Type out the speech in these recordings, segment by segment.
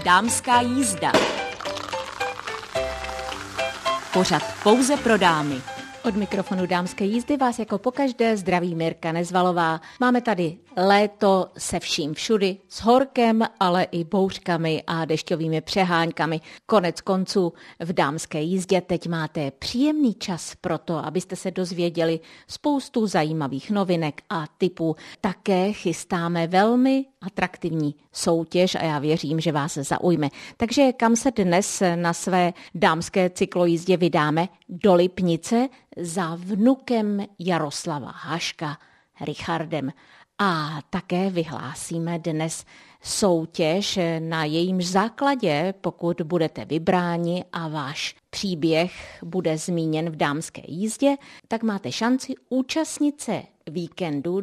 Dámská jízda. Pořad pouze pro dámy. Od mikrofonu Dámské jízdy vás jako pokaždé zdraví Mirka Nezvalová. Máme tady léto se vším všudy, s horkem, ale i bouřkami a dešťovými přeháňkami. Konec konců v Dámské jízdě teď máte příjemný čas pro to, abyste se dozvěděli spoustu zajímavých novinek a tipů. Také chystáme velmi atraktivní soutěž a já věřím, že vás zaujme. Takže kam se dnes na své dámské cyklojízdě vydáme? Do Lipnice za vnukem Jaroslava Haška, Richardem. A také vyhlásíme dnes soutěž, na jejímž základě, pokud budete vybráni a váš příběh bude zmíněn v dámské jízdě, tak máte šanci účastnit se víkendu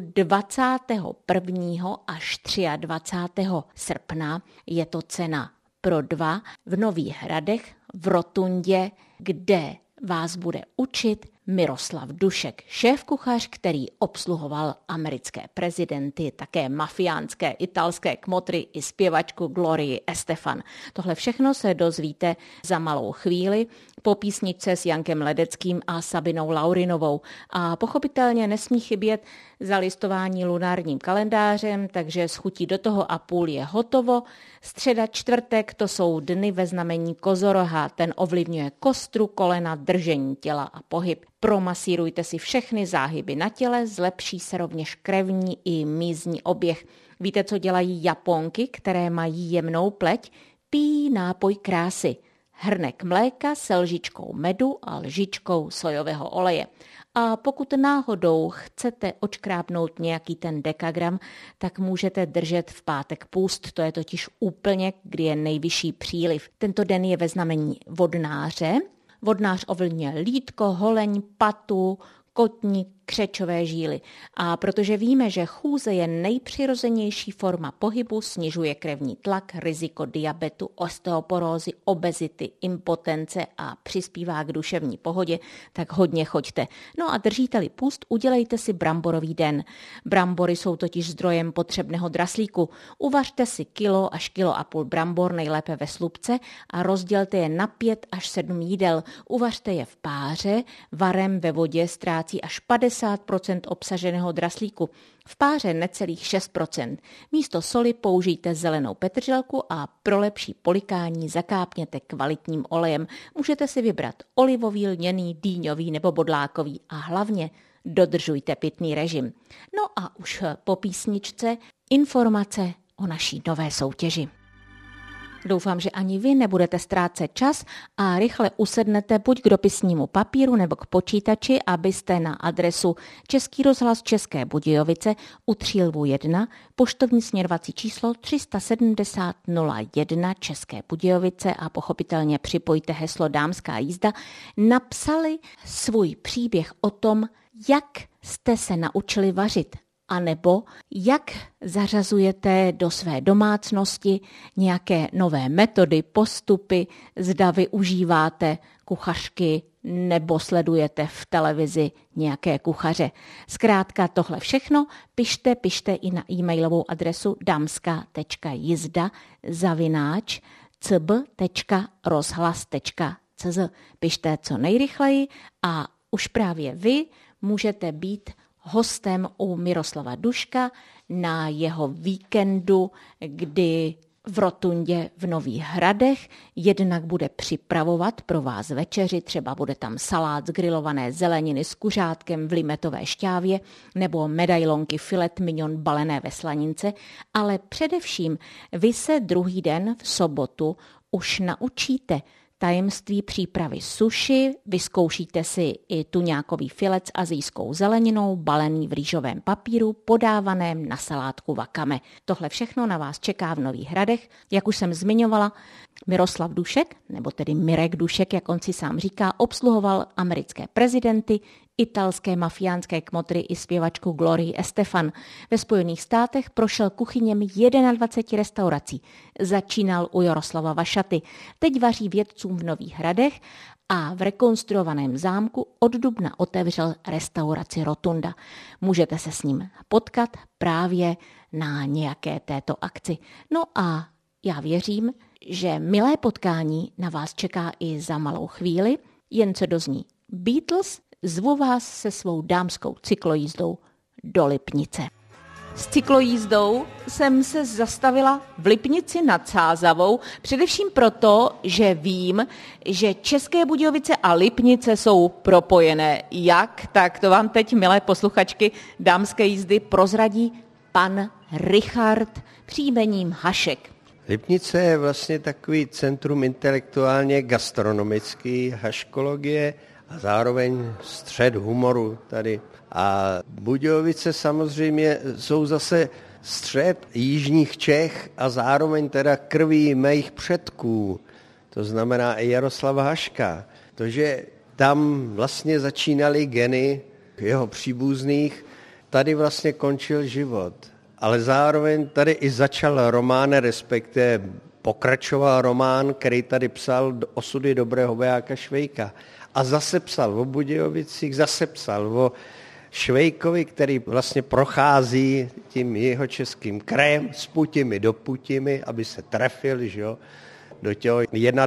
21. až 23. srpna. Je to cena pro 2 v Nových Hradech v Rotundě, kde vás bude učit Miroslav Dušek, šéfkuchař, který obsluhoval americké prezidenty, také mafiánské italské kmotry i zpěvačku Glorii Estefan. Tohle všechno se dozvíte za malou chvíli po písničce s Jankem Ledeckým a Sabinou Laurinovou. A pochopitelně nesmí chybět zalistování lunárním kalendářem, takže s chutí do toho a půl je hotovo. Středa, čtvrtek, to jsou dny ve znamení Kozoroha, ten ovlivňuje kostru, kolena, držení těla a pohyb. Promasírujte si všechny záhyby na těle, zlepší se rovněž krevní i mízní oběh. Víte, co dělají Japonky, které mají jemnou pleť? Pijí nápoj krásy. Hrnek mléka se lžičkou medu a lžičkou sojového oleje. A pokud náhodou chcete odškrábnout nějaký ten dekagram, tak můžete držet v pátek půst, to je totiž úplně, kdy je nejvyšší příliv. Tento den je ve znamení vodnáře. Vodnář ovlivňuje lýtko, holeň, patu, kotník, křečové žíly. A protože víme, že chůze je nejpřirozenější forma pohybu, snižuje krevní tlak, riziko diabetu, osteoporózy, obezity, impotence a přispívá k duševní pohodě, tak hodně choďte. No a držíte-li půst, udělejte si bramborový den. Brambory jsou totiž zdrojem potřebného draslíku. Uvařte si 1 až 1,5 kg brambor, nejlépe ve slupce, a rozdělte je na 5 až 7 jídel. Uvařte je v páře, varem ve vodě ztrácí až 50% obsaženého draslíku. V páře necelých 6%. Místo soli použijte zelenou petrželku a pro lepší polikání zakápněte kvalitním olejem. Můžete si vybrat olivový, lněný, dýňový nebo bodlákový a hlavně dodržujte pitný režim. No a už po písničce informace o naší nové soutěži. Doufám, že ani vy nebudete ztrácet čas a rychle usednete buď k dopisnímu papíru nebo k počítači, abyste na adresu Český rozhlas České Budějovice u Třílvu 1, poštovní směrovací číslo 370 01 České Budějovice a pochopitelně připojte heslo Dámská jízda, napsali svůj příběh o tom, jak jste se naučili vařit, anebo jak zařazujete do své domácnosti nějaké nové metody, postupy, zda využíváte kuchařky nebo sledujete v televizi nějaké kuchaře. Zkrátka tohle všechno pište i na e-mailovou adresu damska.jizda@cb.rozhlas.cz. Pište co nejrychleji a už právě vy můžete být hostem u Miroslava Duška na jeho víkendu, kdy v Rotundě v Nových Hradech jednak bude připravovat pro vás večeři, třeba bude tam salát z grilované zeleniny s kuřátkem v limetové šťávě nebo medailonky filet mignon balené ve slanince, ale především vy se druhý den v sobotu už naučíte tajemství přípravy sushi, vyzkoušíte si i tuňákový filet s asijskou zeleninou, balený v rýžovém papíru, podávaném na salátku wakame. Tohle všechno na vás čeká v Nových Hradech. Jak už jsem zmiňovala, Miroslav Dušek, nebo tedy Mirek Dušek, jak on si sám říká, obsluhoval americké prezidenty, italské mafiánské kmotry i zpěvačku Glorii Estefan. Ve Spojených státech prošel kuchyněmi 21 restaurací. Začínal u Jaroslava Vašaty. Teď vaří vědcům v Nových Hradech a v rekonstruovaném zámku od dubna otevřel restauraci Rotunda. Můžete se s ním potkat právě na nějaké této akci. No a já věřím, že milé potkání na vás čeká i za malou chvíli, jen co dozní Beatles, zvu vás se svou dámskou cyklojízdou do Lipnice. S cyklojízdou jsem se zastavila v Lipnici nad Sázavou, především proto, že vím, že České Budějovice a Lipnice jsou propojené. Jak? Tak to vám teď, milé posluchačky dámské jízdy, prozradí pan Richard příjmením Hašek. Lipnice je vlastně takový centrum intelektuálně gastronomický, haškologie a zároveň střed humoru tady. A Budějovice samozřejmě jsou zase střed jižních Čech a zároveň teda krví mých předků. To znamená i Jaroslava Haška. Protože tam vlastně začínaly geny jeho příbuzných, tady vlastně končil život. Ale zároveň tady i začal román, respektive pokračoval román, který tady psal Osudy dobrého vojáka Švejka. A zase psal o Budějovicích, zase psal o Švejkovi, který vlastně prochází tím jeho českým krajem s Putimi do Putimi, aby se trefil, že jo, do těho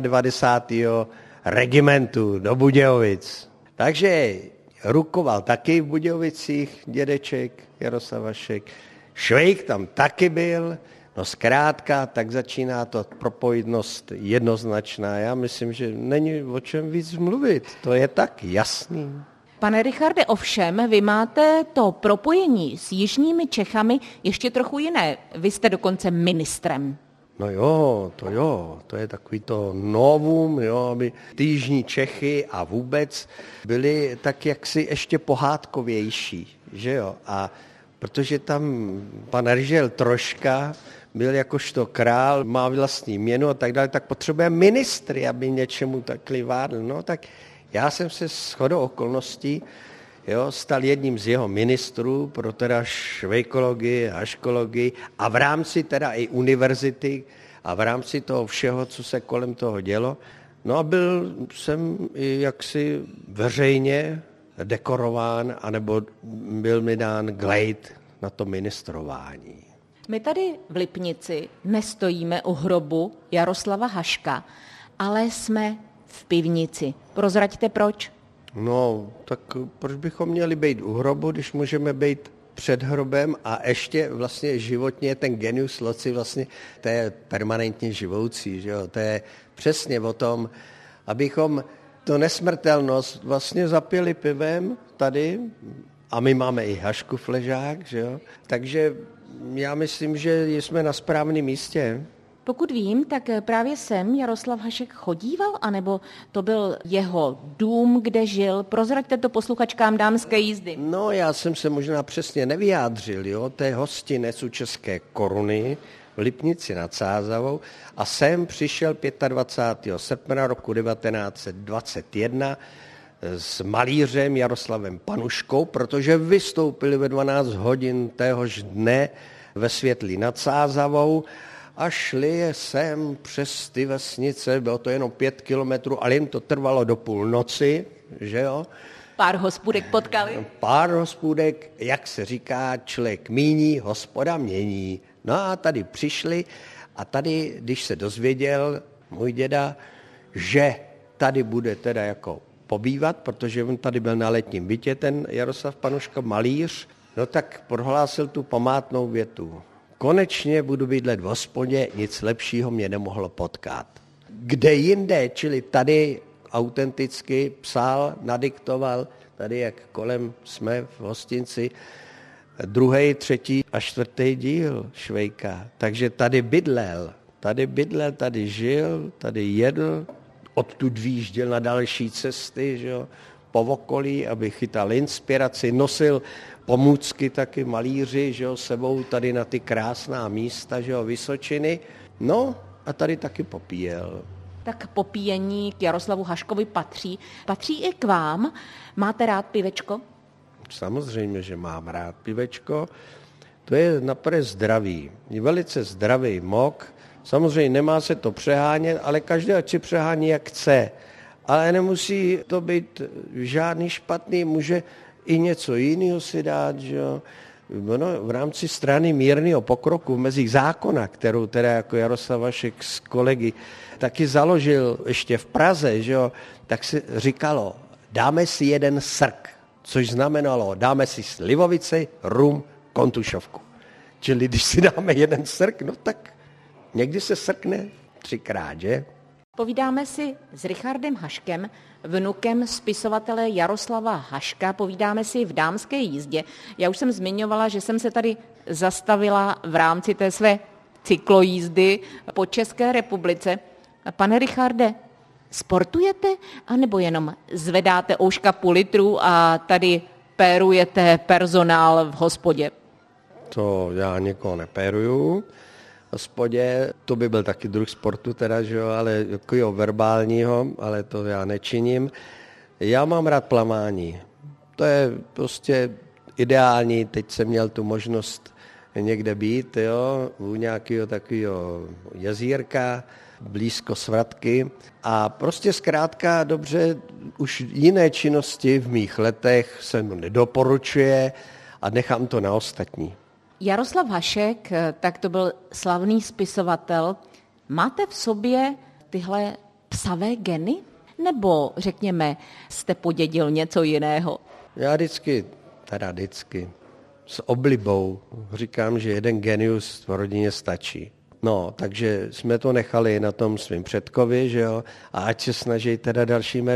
91. regimentu do Budějovic. Takže rukoval taky v Budějovicích dědeček Jaroslav Hašek. Švejk tam taky byl, no zkrátka, tak začíná to propojitnost jednoznačná. Já myslím, že není o čem víc mluvit, to je tak jasný. Pane Richarde, ovšem, vy máte to propojení s jižními Čechami ještě trochu jiné. Vy jste dokonce ministrem. No jo, to je takový to novum, jo, aby ty jižní Čechy a vůbec byly tak jaksi ještě pohádkovější, že jo, a protože tam pan Ryžel Troška byl jakožto král, má vlastní měnu a tak dále, tak potřebuje ministry, aby něčemu takhle vádl. No tak já jsem se shodou okolností stal jedním z jeho ministrů pro teda švejkologii, haškologii a v rámci teda i univerzity a v rámci toho všeho, co se kolem toho dělo. No a byl jsem i jaksi veřejně dekorován, anebo byl mi dán glejt na to ministrování. My tady v Lipnici nestojíme u hrobu Jaroslava Haška, ale jsme v pivnici. Prozraďte proč? No, tak proč bychom měli být u hrobu, když můžeme být před hrobem a ještě vlastně životně ten genius loci vlastně, to je permanentně živoucí, že jo? To je přesně o tom, abychom to nesmrtelnost vlastně zapili pivem tady a my máme i Hašku fležák, že jo? Takže já myslím, že jsme na správném místě. Pokud vím, tak právě sem Jaroslav Hašek chodíval, anebo to byl jeho dům, kde žil? Prozraďte to posluchačkám dámské jízdy. No, já jsem se možná přesně nevyjádřil, jo, to je hostinec u České Koruny v Lipnici nad Sázavou a sem přišel 25. srpna roku 1921 s malířem Jaroslavem Panuškou, protože vystoupili ve 12 hodin téhož dne ve Světlí nad Sázavou a šli je sem přes ty vesnice, bylo to jenom 5 kilometrů, ale jim to trvalo do půlnoci, že jo. Pár hospůdek potkali? Pár hospůdek, jak se říká, člověk míní, hospoda mění. No a tady přišli a tady, když se dozvěděl můj děda, že tady bude teda jako pobývat, protože on tady byl na letním bytě, ten Jaroslav Panuška, malíř, no tak prohlásil tu památnou větu. Konečně budu bydlet v hospodě, nic lepšího mě nemohlo potkat. Kde jinde, čili tady autenticky psal, nadiktoval, tady jak kolem jsme v hostinci, 2., 3. a 4. díl Švejka. Takže tady bydlel, tady žil, tady jedl, odtud výjížděl na další cesty, že jo, po okolí, aby chytal inspiraci, nosil pomůcky taky malíři, že jo, sebou tady na ty krásná místa, že jo, Vysočiny. No a tady taky popíjel. Tak popíjení k Jaroslavu Haškovi patří. Patří i k vám. Máte rád pivečko? Samozřejmě, že mám rád pivečko. To je naprvé zdravý. Je velice zdravý mok. Samozřejmě nemá se to přehánět, ale každý ať si přehání jak chce. Ale nemusí to být žádný špatný, může i něco jiného si dát, že jo. v rámci strany mírného pokroku mezi zákona, kterou teda jako Jaroslav Hašek s kolegy taky založil ještě v Praze, že jo, tak se říkalo, dáme si jeden srk, což znamenalo, dáme si slivovici, rum, kontušovku. Čili když si dáme jeden srk, no tak někdy se srkne 3krát, že? Povídáme si s Richardem Haškem, vnukem spisovatele Jaroslava Haška, povídáme si v dámské jízdě. Já už jsem zmiňovala, že jsem se tady zastavila v rámci té své cyklojízdy po České republice. Pane Richarde, sportujete, anebo jenom zvedáte ouška půl litru a tady pérujete personál v hospodě? To já někoho nepéruju v hospodě, to by byl taky druh sportu teda, že jo, ale jako verbálního, ale to já nečiním. Já mám rád plavání, to je prostě ideální, teď jsem měl tu možnost někde být, jo, u nějakého takového jezírka, blízko Svratky a prostě zkrátka dobře, už jiné činnosti v mých letech se nedoporučuje a nechám to na ostatní. Jaroslav Hašek, tak to byl slavný spisovatel. Máte v sobě tyhle psavé geny? Nebo, řekněme, jste podědil něco jiného? Já vždycky s oblibou říkám, že jeden genius v rodině stačí. No, takže jsme to nechali na tom svým předkovi, že jo, a ať se snaží teda další mé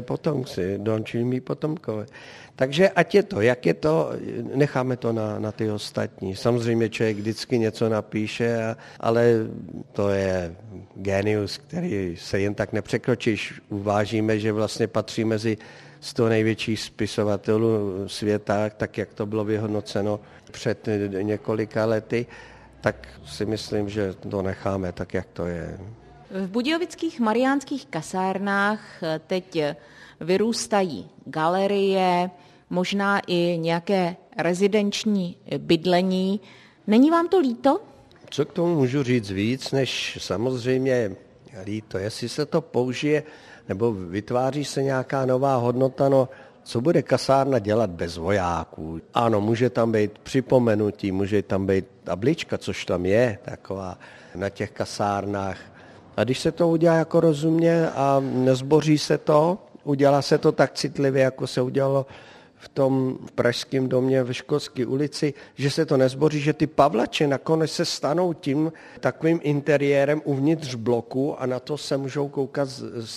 potomkové. Takže ať je to, jak je to, necháme to na ty ostatní. Samozřejmě člověk vždycky něco napíše, ale to je genius, který se jen tak nepřekročíš. Uvážíme, že vlastně patří mezi 100 největších spisovatelů světa, tak jak to bylo vyhodnoceno před několika lety, tak si myslím, že to necháme tak, jak to je. V budějovických mariánských kasárnách teď vyrůstají galerie, možná i nějaké rezidenční bydlení. Není vám to líto? Co k tomu můžu říct víc, než samozřejmě líto. Jestli se to použije, nebo vytváří se nějaká nová hodnota, no co bude kasárna dělat bez vojáků? Ano, může tam být připomenutí, může tam být tablička, což tam je taková na těch kasárnách. A když se to udělá jako rozumně a nezboří se to, udělá se to tak citlivě, jako se udělalo v tom pražském domě ve Školské ulici, že se to nezboří, že ty pavlače nakonec se stanou tím takovým interiérem uvnitř bloku a na to se můžou koukat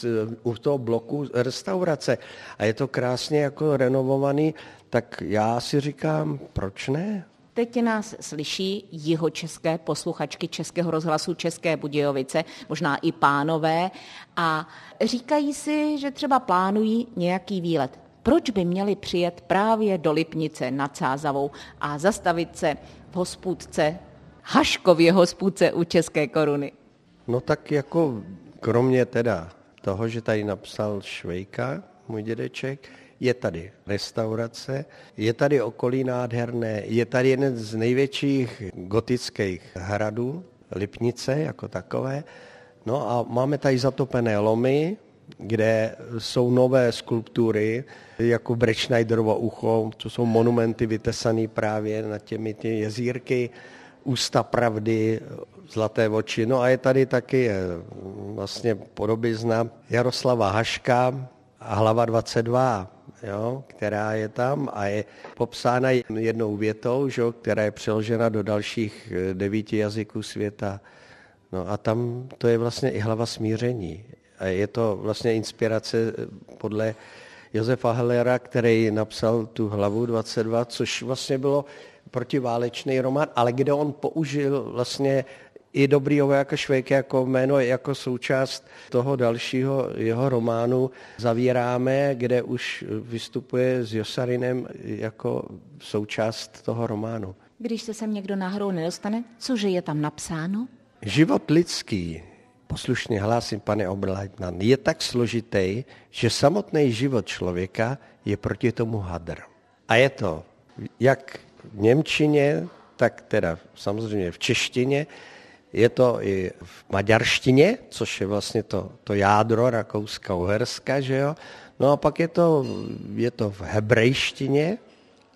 u toho bloku restaurace. A je to krásně jako renovovaný, tak já si říkám, proč ne? Teď nás slyší jihočeské posluchačky Českého rozhlasu České Budějovice, možná i pánové, a říkají si, že třeba plánují nějaký výlet. Proč by měli přijet právě do Lipnice nad Sázavou a zastavit se v hospůdce, Haškově hospůdce u České Koruny? No tak jako kromě teda toho, že tady napsal Švejka, můj dědeček, je tady restaurace, je tady okolí nádherné, je tady jeden z největších gotických hradů, Lipnice jako takové. No a máme tady zatopené lomy, kde jsou nové skulptury, jako Brečnajderovo ucho, to jsou monumenty vytesané právě nad těmi jezírky, Ústa pravdy, Zlaté oči. No a je tady taky vlastně podobizna Jaroslava Haška a hlava 22, jo, která je tam a je popsána jednou větou, že, která je přeložena do dalších 9 jazyků světa. No a tam to je vlastně i hlava smíření. A je to vlastně inspirace podle Josefa Hellera, který napsal tu hlavu 22, což vlastně bylo protiválečný román, ale kde on použil vlastně i Dobrýho vojáka Švejka jako jméno, jako součást toho dalšího jeho románu Zavíráme, kde už vystupuje s Josarinem jako součást toho románu. Když se sem někdo náhodou nedostane, cože je tam napsáno? Život lidský, poslušně hlásím, pane Oberleitner, je tak složitý, že samotný život člověka je proti tomu hadr. A je to jak v němčině, tak teda samozřejmě v češtině, je to i v maďarštině, což je vlastně to jádro Rakouska-Uherska, že jo. No a pak je to v hebrejštině,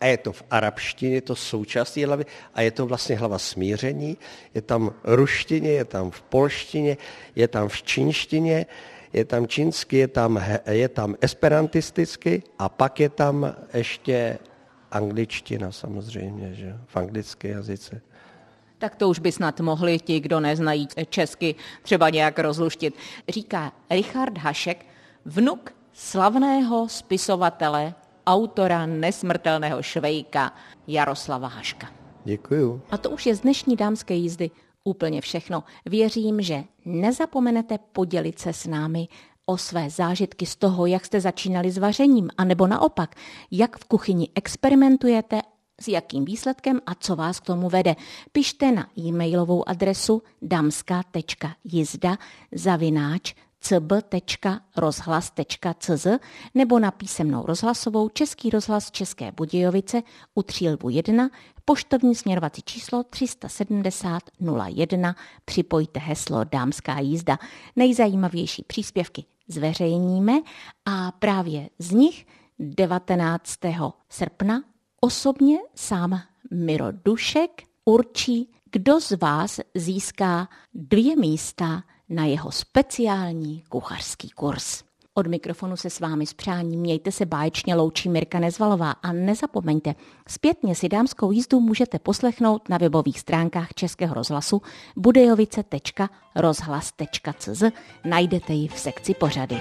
a je to v arabštině, je to součástí hlavy a je to vlastně hlava smíření, je tam ruštině, je tam v polštině, je tam v čínštině, je tam čínsky, je tam esperantisticky a pak je tam ještě angličtina samozřejmě, že? V anglické jazyce. Tak to už by snad mohli ti, kdo neznají česky, třeba nějak rozluštit. Říká Richard Hašek, vnuk slavného spisovatele, autora nesmrtelného Švejka Jaroslava Haška. Děkuju. A to už je z dnešní dámské jízdy úplně všechno. Věřím, že nezapomenete podělit se s námi o své zážitky z toho, jak jste začínali s vařením, anebo naopak, jak v kuchyni experimentujete, s jakým výsledkem a co vás k tomu vede. Pište na e-mailovou adresu damska.jizda@cb.rozhlas.cz nebo na písemnou rozhlasovou Český rozhlas České Budějovice u Třílbu 1, poštovní směrovací číslo 370 01. Připojte heslo Dámská jízda. Nejzajímavější příspěvky zveřejníme a právě z nich 19. srpna osobně sám Miro Dušek určí, kdo z vás získá 2 místa na jeho speciální kuchařský kurz. Od mikrofonu se s vámi s přáním mějte se báječně loučí Mirka Nezvalová a nezapomeňte, zpětně si dámskou jízdu můžete poslechnout na webových stránkách Českého rozhlasu budejovice.rozhlas.cz, najdete ji v sekci pořady.